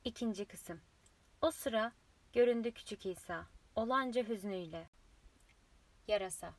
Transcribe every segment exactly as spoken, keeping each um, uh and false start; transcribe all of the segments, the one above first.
İkinci kısım. O sıra göründü küçük İsa, olanca hüznüyle. Yarasa.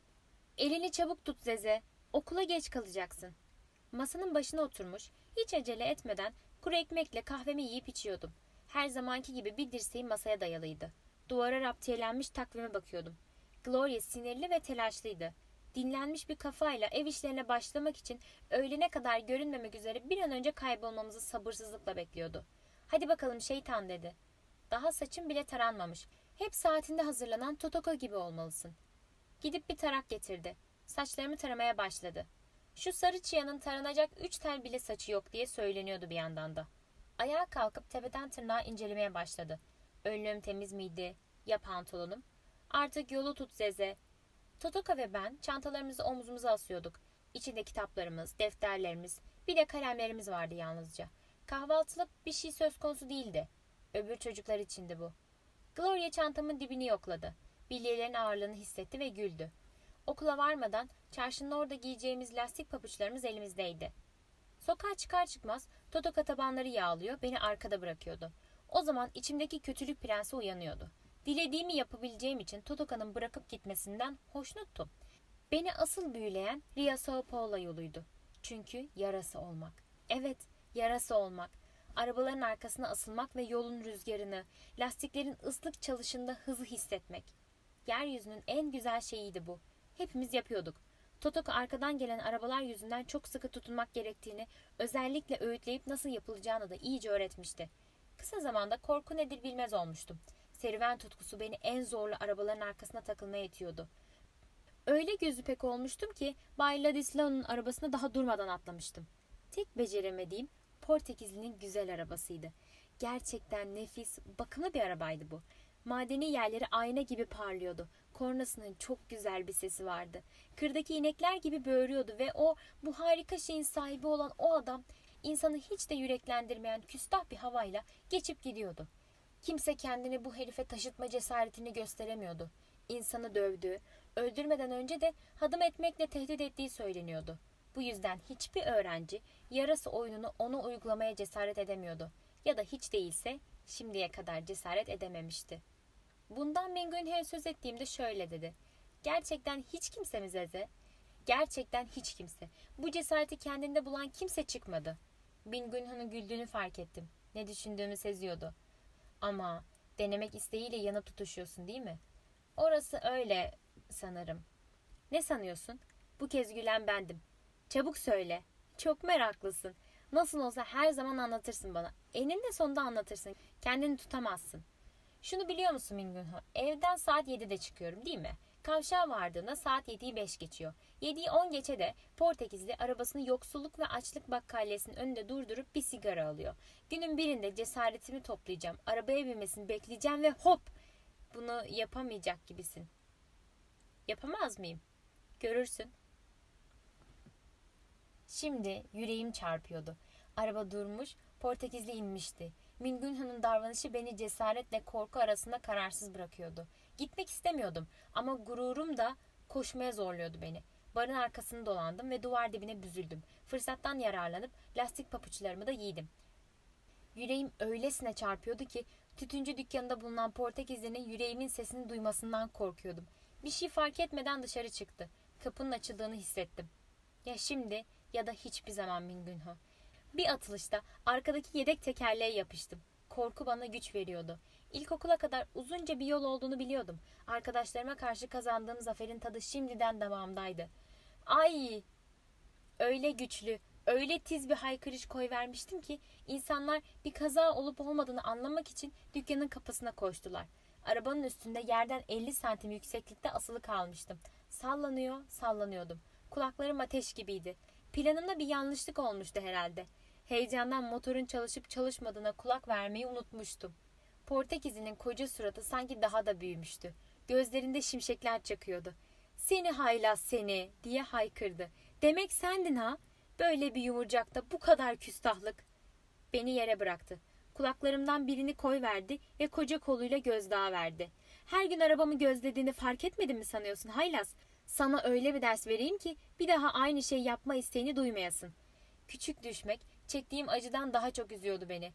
Elini çabuk tut Zeze, okula geç kalacaksın. Masanın başına oturmuş, hiç acele etmeden kuru ekmekle kahvemi yiyip içiyordum. Her zamanki gibi bir dirseğim masaya dayalıydı. Duvara raptiyelenmiş takvime bakıyordum. Gloria sinirli ve telaşlıydı. Dinlenmiş bir kafayla ev işlerine başlamak için öğlene kadar görünmemek üzere bir an önce kaybolmamızı sabırsızlıkla bekliyordu. "Hadi bakalım şeytan," dedi. "Daha saçım bile taranmamış. Hep saatinde hazırlanan Totoko gibi olmalısın." Gidip bir tarak getirdi. Saçlarımı taramaya başladı. Şu sarı çıyanın taranacak üç tel bile saçı yok diye söyleniyordu bir yandan da. Ayağa kalkıp tepeden tırnağa incelemeye başladı. Önlüğüm temiz miydi? Ya pantolonum? "Artık yolu tut Zeze." Totoka ve ben çantalarımızı omzumuza asıyorduk. İçinde kitaplarımız, defterlerimiz, bir de kalemlerimiz vardı yalnızca. Kahvaltılık bir şey söz konusu değildi. Öbür çocuklar içindi bu. Gloria çantamın dibini yokladı. Bilyelerin ağırlığını hissetti ve güldü. Okula varmadan çarşının orada giyeceğimiz lastik pabuçlarımız elimizdeydi. Sokağa çıkar çıkmaz Totoka tabanları yağlıyor, beni arkada bırakıyordu. O zaman içimdeki kötülük prensi uyanıyordu. Dilediğimi yapabileceğim için Totoka'nın bırakıp gitmesinden hoşnuttum. Beni asıl büyüleyen Ria Sao Paulo yoluydu. Çünkü yarası olmak. Evet, yarası olmak. Arabaların arkasına asılmak ve yolun rüzgarını, lastiklerin ıslık çalışında hızı hissetmek. Yeryüzünün en güzel şeyiydi bu. Hepimiz yapıyorduk. Totoka arkadan gelen arabalar yüzünden çok sıkı tutunmak gerektiğini, özellikle öğütleyip nasıl yapılacağını da iyice öğretmişti. Kısa zamanda korku nedir bilmez olmuştum. Serüven tutkusu beni en zorlu arabaların arkasına takılmaya itiyordu. Öyle gözü pek olmuştum ki Bay Ladislau'nun arabasına daha durmadan atlamıştım. Tek beceremediğim Portekizli'nin güzel arabasıydı. Gerçekten nefis, bakımlı bir arabaydı bu. Madeni yerleri ayna gibi parlıyordu. Kornasının çok güzel bir sesi vardı. Kırdaki inekler gibi böğürüyordu ve o, bu harika şeyin sahibi olan o adam, insanı hiç de yüreklendirmeyen küstah bir havayla geçip gidiyordu. Kimse kendini bu herife taşıtma cesaretini gösteremiyordu. İnsanı dövdüğü, öldürmeden önce de hadım etmekle tehdit ettiği söyleniyordu. Bu yüzden hiçbir öğrenci yarası oyununu ona uygulamaya cesaret edemiyordu. Ya da hiç değilse şimdiye kadar cesaret edememişti. Bundan Mingunho'ya söz ettiğimde şöyle dedi. "Gerçekten hiç kimse mi Zeze? Gerçekten hiç kimse. Bu cesareti kendinde bulan kimse çıkmadı." Mingunho'nun güldüğünü fark ettim. Ne düşündüğümü seziyordu. "Ama denemek isteğiyle yanıp tutuşuyorsun değil mi?" "Orası öyle sanırım." "Ne sanıyorsun?" "Bu kez gülen bendim." "Çabuk söyle." "Çok meraklısın. Nasıl olsa her zaman anlatırsın bana. Eninde sonunda anlatırsın. Kendini tutamazsın." "Şunu biliyor musun Mingunho? Evden saat yedide çıkıyorum değil mi? Kavşağa vardığında saat yediyi beş geçiyor. yediyi on geçe de Portekizli arabasını yoksulluk ve açlık bakkalesinin önünde durdurup bir sigara alıyor. Günün birinde cesaretimi toplayacağım. Arabaya binmesini bekleyeceğim ve hop! Bunu yapamayacak gibisin." "Yapamaz mıyım?" "Görürsün." Şimdi yüreğim çarpıyordu. Araba durmuş, Portekizli inmişti. Mingunho'nun davranışı beni cesaretle korku arasında kararsız bırakıyordu. Gitmek istemiyordum ama gururum da koşmaya zorluyordu beni. Barın arkasını dolandım ve duvar dibine büzüldüm. Fırsattan yararlanıp lastik papuçlarımı da giydim. Yüreğim öylesine çarpıyordu ki tütüncü dükkanında bulunan Portekizli'nin yüreğimin sesini duymasından korkuyordum. Bir şey fark etmeden dışarı çıktı. Kapının açıldığını hissettim. Ya şimdi ya da hiçbir zaman Mingunho. Bir atılışta arkadaki yedek tekerleğe yapıştım. Korku bana güç veriyordu. İlkokula kadar uzunca bir yol olduğunu biliyordum. Arkadaşlarıma karşı kazandığım zaferin tadı şimdiden damağımdaydı. Ay! Öyle güçlü, öyle tiz bir haykırış koyvermiştim ki insanlar bir kaza olup olmadığını anlamak için dükkanın kapısına koştular. Arabanın üstünde yerden elli santim yükseklikte asılı kalmıştım. Sallanıyor, sallanıyordum. Kulaklarım ateş gibiydi. Planımda bir yanlışlık olmuştu herhalde. Heyecandan motorun çalışıp çalışmadığına kulak vermeyi unutmuştum. Portekizli'nin koca suratı sanki daha da büyümüştü. Gözlerinde şimşekler çakıyordu. "Seni haylaz seni!" diye haykırdı. "Demek sendin ha? Böyle bir yumurcakta bu kadar küstahlık." Beni yere bıraktı. Kulaklarımdan birini koyverdi ve koca koluyla gözdağı verdi. "Her gün arabamı gözlediğini fark etmedin mi sanıyorsun haylaz? Sana öyle bir ders vereyim ki bir daha aynı şey yapma isteğini duymayasın." Küçük düşmek çektiğim acıdan daha çok üzüyordu beni.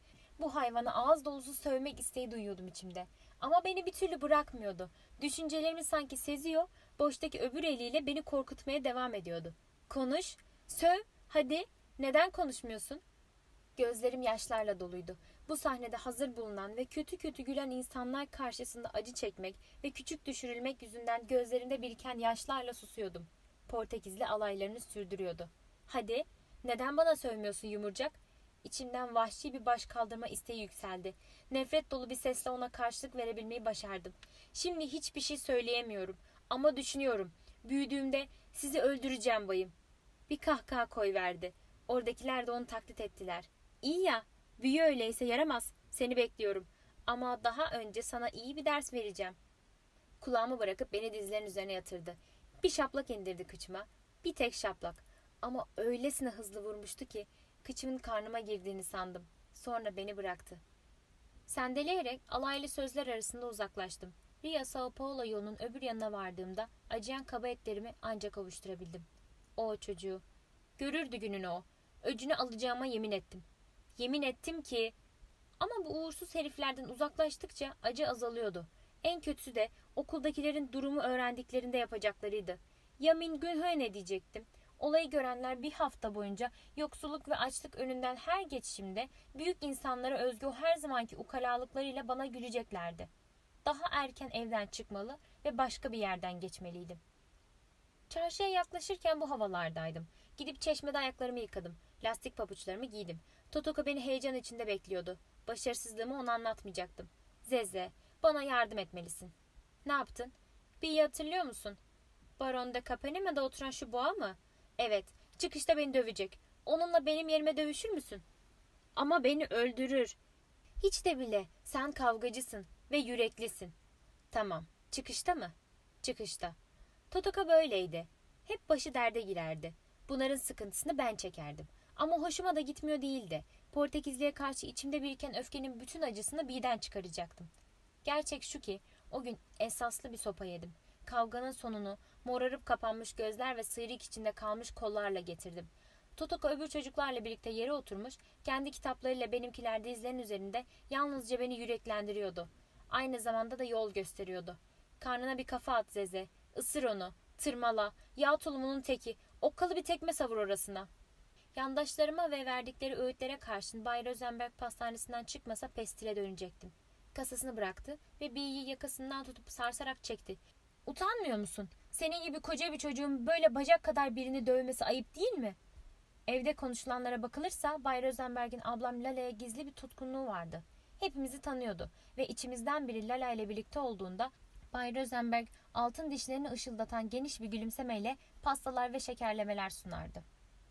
Bu hayvana ağız dolusu sövmek isteği duyuyordum içimde. Ama beni bir türlü bırakmıyordu. Düşüncelerimi sanki seziyor, boştaki öbür eliyle beni korkutmaya devam ediyordu. Konuş, söv, hadi, neden konuşmuyorsun? Gözlerim yaşlarla doluydu. Bu sahnede hazır bulunan ve kötü kötü gülen insanlar karşısında acı çekmek ve küçük düşürülmek yüzünden gözlerimde biriken yaşlarla susuyordum. Portekizli alaylarını sürdürüyordu. Hadi, neden bana sövmüyorsun yumurcak? İçimden vahşi bir baş kaldırma isteği yükseldi. Nefret dolu bir sesle ona karşılık verebilmeyi başardım. Şimdi hiçbir şey söyleyemiyorum ama düşünüyorum. Büyüdüğümde sizi öldüreceğim bayım. Bir kahkaha koyverdi. Oradakiler de onu taklit ettiler. İyi ya, büyü öyleyse yaramaz. Seni bekliyorum. Ama daha önce sana iyi bir ders vereceğim. Kulağımı bırakıp beni dizlerinin üzerine yatırdı. Bir şaplak indirdi kıçıma. Bir tek şaplak. Ama öylesine hızlı vurmuştu ki kıçımın karnıma girdiğini sandım. Sonra beni bıraktı. Sendeleyerek alaylı sözler arasında uzaklaştım. Rio Sao Paulo yolunun öbür yanına vardığımda acıyan kaba etlerimi ancak avuşturabildim. O çocuğu. Görürdü gününü o. Öcünü alacağıma yemin ettim. Yemin ettim ki... Ama bu uğursuz heriflerden uzaklaştıkça acı azalıyordu. En kötüsü de okuldakilerin durumu öğrendiklerinde yapacaklarıydı. Ya Min Günho'ya ne diyecektim? Olayı görenler bir hafta boyunca yoksulluk ve açlık önünden her geçişimde büyük insanlara özgü o her zamanki ukalalıklarıyla bana güleceklerdi. Daha erken evden çıkmalı ve başka bir yerden geçmeliydim. Çarşıya yaklaşırken bu havalardaydım. Gidip çeşmede ayaklarımı yıkadım. Lastik pabuçlarımı giydim. Totoko beni heyecan içinde bekliyordu. Başarısızlığımı ona anlatmayacaktım. Zeze, bana yardım etmelisin. Ne yaptın? Bir hatırlıyor musun? Baron de Capenema'da oturan şu boğa mı? Evet, çıkışta beni dövecek. Onunla benim yerime dövüşür müsün? Ama beni öldürür. Hiç de bile, sen kavgacısın ve yüreklisin. Tamam, çıkışta mı? Çıkışta. Totoko böyleydi. Hep başı derde girerdi. Bunların sıkıntısını ben çekerdim. Ama hoşuma da gitmiyor değildi. Portekizli'ye karşı içimde biriken öfkenin bütün acısını birden çıkaracaktım. Gerçek şu ki o gün esaslı bir sopa yedim. Kavganın sonunu morarıp kapanmış gözler ve sıyrık içinde kalmış kollarla getirdim. Totoko öbür çocuklarla birlikte yere oturmuş, kendi kitaplarıyla benimkiler dizlerinin üzerinde yalnızca beni yüreklendiriyordu. Aynı zamanda da yol gösteriyordu. Karnına bir kafa at Zeze, ısır onu, tırmala, yağ tulumunun teki, okkalı bir tekme savur orasına. Yandaşlarıma ve verdikleri öğütlere karşın Bay Rosenberg pastanesinden çıkmasa pestile dönecektim. Kasasını bıraktı ve B'yi yakasından tutup sarsarak çekti. Utanmıyor musun? Senin gibi koca bir çocuğun böyle bacak kadar birini dövmesi ayıp değil mi? Evde konuşulanlara bakılırsa Bay Rosenberg'in ablam Lala'ya gizli bir tutkunluğu vardı. Hepimizi tanıyordu ve içimizden biri Lala ile birlikte olduğunda Bay Rosenberg altın dişlerini ışıldatan geniş bir gülümsemeyle pastalar ve şekerlemeler sunardı.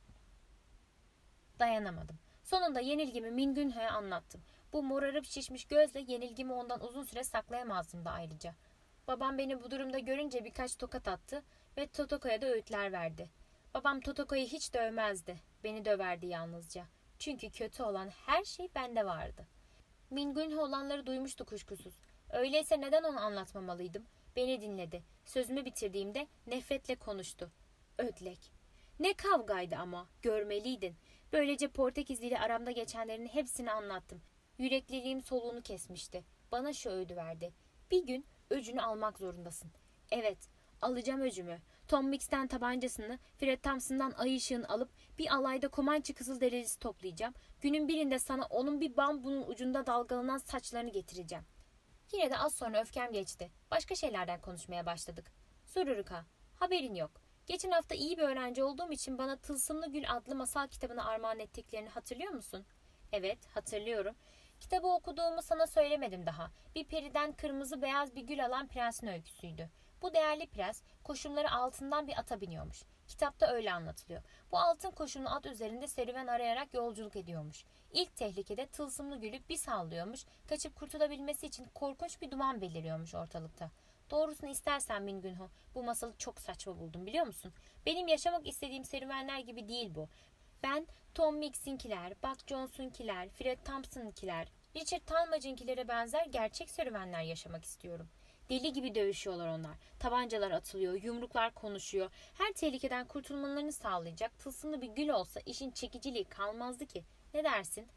Dayanamadım. Sonunda yenilgimi Min Günho'ya anlattım. Bu morarıp şişmiş gözle yenilgimi ondan uzun süre saklayamazdım da ayrıca. Babam beni bu durumda görünce birkaç tokat attı ve Totoko'ya da öğütler verdi. Babam Totoko'yu hiç dövmezdi. Beni döverdi yalnızca. Çünkü kötü olan her şey bende vardı. Min Günho olanları duymuştu kuşkusuz. Öyleyse neden onu anlatmamalıydım? Beni dinledi. Sözümü bitirdiğimde nefretle konuştu. Ödlek. Ne kavgaydı ama. Görmeliydin. Böylece Portekizli ile aramda geçenlerin hepsini anlattım. Yürekliliğim soluğunu kesmişti. Bana şu öğüdü verdi. Bir gün öcünü almak zorundasın. Evet, alacağım öcümü. Tom Mix'ten tabancasını, Fred Thompson'dan ay ışığını alıp bir alayda Komançı Kızılderilisi toplayacağım. Günün birinde sana onun bir bambunun ucunda dalgalanan saçlarını getireceğim. Yine de az sonra öfkem geçti. Başka şeylerden konuşmaya başladık. Sururuka, haberin yok. Geçen hafta iyi bir öğrenci olduğum için bana Tılsımlı Gül adlı masal kitabını armağan ettiklerini hatırlıyor musun? Evet, hatırlıyorum. Kitabı okuduğumu sana söylemedim daha. Bir periden kırmızı beyaz bir gül alan prensin öyküsüydü. Bu değerli prens koşumları altından bir ata biniyormuş. Kitapta öyle anlatılıyor. Bu altın koşumlu at üzerinde serüven arayarak yolculuk ediyormuş. İlk tehlikede tılsımlı gülü bir sallıyormuş. Kaçıp kurtulabilmesi için korkunç bir duman beliriyormuş ortalıkta. Doğrusunu istersen Min Günho, bu masalı çok saçma buldum biliyor musun? Benim yaşamak istediğim serüvenler gibi değil bu. Ben Tom Mix'inkiler, Buck Jones'unkiler, Fred Thompson'unkiler, Richard Talmadge'ınkilere benzer gerçek serüvenler yaşamak istiyorum. Deli gibi dövüşüyorlar onlar. Tabancalar atılıyor, yumruklar konuşuyor. Her tehlikeden kurtulmalarını sağlayacak tılsımlı bir gül olsa işin çekiciliği kalmazdı ki. Ne dersin?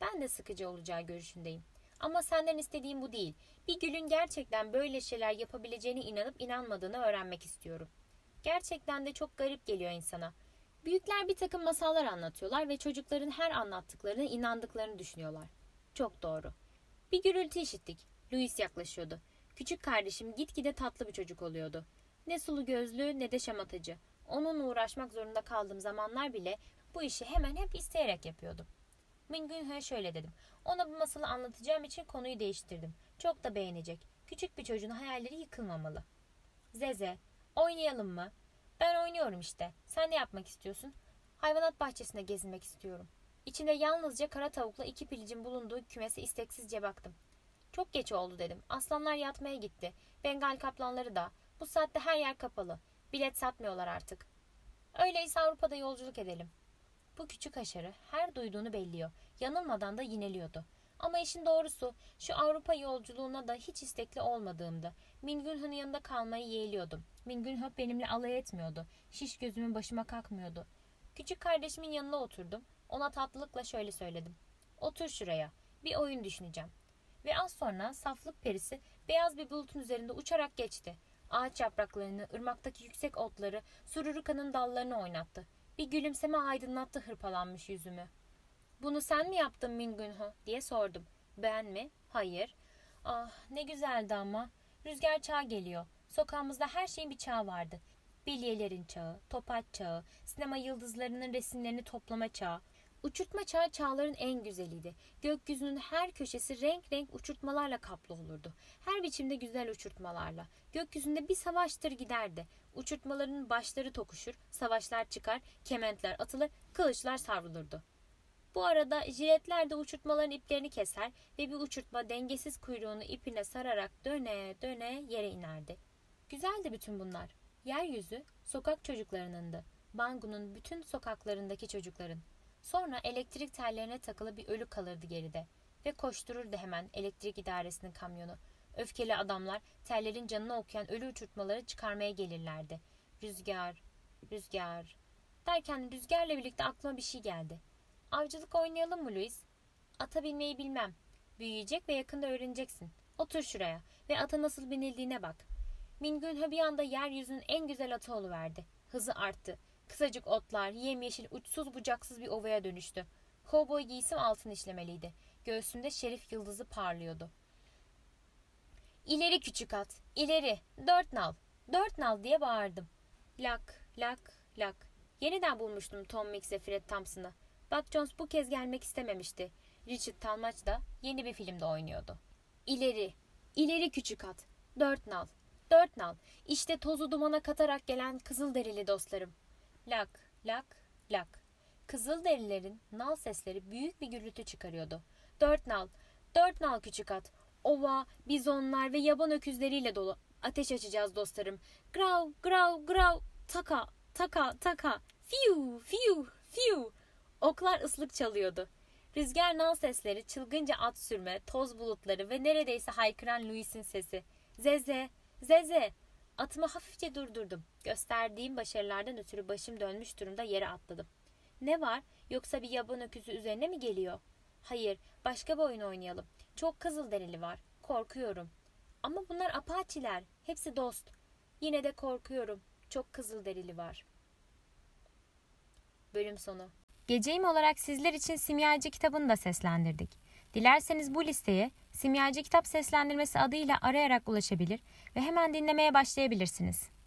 Ben de sıkıcı olacağı görüşündeyim. Ama senden istediğim bu değil. Bir gülün gerçekten böyle şeyler yapabileceğine inanıp inanmadığını öğrenmek istiyorum. Gerçekten de çok garip geliyor insana. Büyükler bir takım masallar anlatıyorlar ve çocukların her anlattıklarına inandıklarını düşünüyorlar. Çok doğru. Bir gürültü işittik. Louis yaklaşıyordu. Küçük kardeşim gitgide tatlı bir çocuk oluyordu. Ne sulu gözlü ne de şamatacı. Onunla uğraşmak zorunda kaldığım zamanlar bile bu işi hemen hep isteyerek yapıyordum. Min Günho'ya şöyle dedim. Ona bu masalı anlatacağım için konuyu değiştirdim. Çok da beğenecek. Küçük bir çocuğun hayalleri yıkılmamalı. Zeze, oynayalım mı? Ben oynuyorum işte. Sen ne yapmak istiyorsun? Hayvanat bahçesinde gezinmek istiyorum. İçinde yalnızca kara tavukla iki pilicin bulunduğu kümese isteksizce baktım. Çok geç oldu dedim. Aslanlar yatmaya gitti. Bengal kaplanları da. Bu saatte her yer kapalı. Bilet satmıyorlar artık. Öyleyse Avrupa'da yolculuk edelim. Bu küçük haşarı her duyduğunu belliyor. Yanılmadan da yineliyordu. Ama işin doğrusu şu Avrupa yolculuğuna da hiç istekli olmadığımdı. Min Günho'nun yanında kalmayı yeğliyordum. Min Günho benimle alay etmiyordu. Şiş gözümün başıma kalkmıyordu. Küçük kardeşimin yanına oturdum. Ona tatlılıkla şöyle söyledim. Otur şuraya. Bir oyun düşüneceğim. Ve az sonra saflık perisi beyaz bir bulutun üzerinde uçarak geçti. Ağaç yapraklarını, ırmaktaki yüksek otları, sururuka'nın dallarını oynattı. Bir gülümseme aydınlattı hırpalanmış yüzümü. Bunu sen mi yaptın Min Günho diye sordum. Ben mi? Hayır. Ah ne güzeldi ama. Rüzgar çağı geliyor. Sokağımızda her şeyin bir çağı vardı. Bilyelerin çağı, topaç çağı, sinema yıldızlarının resimlerini toplama çağı. Uçurtma çağı çağların en güzeliydi. Gökyüzünün her köşesi renk renk uçurtmalarla kaplı olurdu. Her biçimde güzel uçurtmalarla. Gökyüzünde bir savaştır giderdi. Uçurtmaların başları tokuşur, savaşlar çıkar, kementler atılır, kılıçlar savrulurdu. Bu arada jiletler de uçurtmaların iplerini keser ve bir uçurtma dengesiz kuyruğunu ipine sararak döne döne yere inerdi. Güzeldi bütün bunlar. Yeryüzü sokak çocuklarınındı. Bangu'nun bütün sokaklarındaki çocukların. Sonra elektrik tellerine takılı bir ölü kalırdı geride ve koştururdu hemen elektrik idaresinin kamyonu. Öfkeli adamlar tellerin canını okuyan ölü uçurtmaları çıkarmaya gelirlerdi. Rüzgar, rüzgar. Derken rüzgarla birlikte aklıma bir şey geldi. Avcılık oynayalım mı Louis? Ata binmeyi bilmem. Büyüyecek ve yakında öğreneceksin. Otur şuraya ve ata nasıl binildiğine bak. Min Günho bir anda yeryüzünün en güzel atı oluverdi. Hızı arttı. Kısacık otlar, yemyeşil, uçsuz bucaksız bir ovaya dönüştü. Kovboy giysim altın işlemeliydi. Göğsünde şerif yıldızı parlıyordu. İleri küçük at, ileri, dört nal, dört nal diye bağırdım. Lak, lak, lak. Yeniden bulmuştum Tom Mix ve Fred Thompson'ı. Buck Jones bu kez gelmek istememişti. Richard Talmadge da yeni bir filmde oynuyordu. İleri, ileri küçük at, dört nal, dört nal. İşte tozu dumana katarak gelen Kızılderili dostlarım. Lak, lak, lak. Kızılderililerin nal sesleri büyük bir gürültü çıkarıyordu. Dört nal, dört nal küçük at. Ova, bizonlar ve yaban öküzleriyle dolu. Ateş açacağız dostlarım. Grav, grav, grav. Taka, taka, taka. Fiu, fiu, fiu. Oklar ıslık çalıyordu. Rüzgar nal sesleri, çılgınca at sürme, toz bulutları ve neredeyse haykıran Louis'in sesi. Zeze, zeze. Atımı hafifçe durdurdum. Gösterdiğim başarılardan ötürü başım dönmüş durumda yere atladım. Ne var? Yoksa bir yaban öküzü üzerine mi geliyor? Hayır, başka bir oyun oynayalım. Çok Kızılderili var. Korkuyorum. Ama bunlar Apache'ler. Hepsi dost. Yine de korkuyorum. Çok Kızılderili var. Bölüm sonu. Geceyim olarak sizler için Simyacı kitabını da seslendirdik. Dilerseniz bu listeye Simyacı kitap seslendirmesi adıyla arayarak ulaşabilir ve hemen dinlemeye başlayabilirsiniz.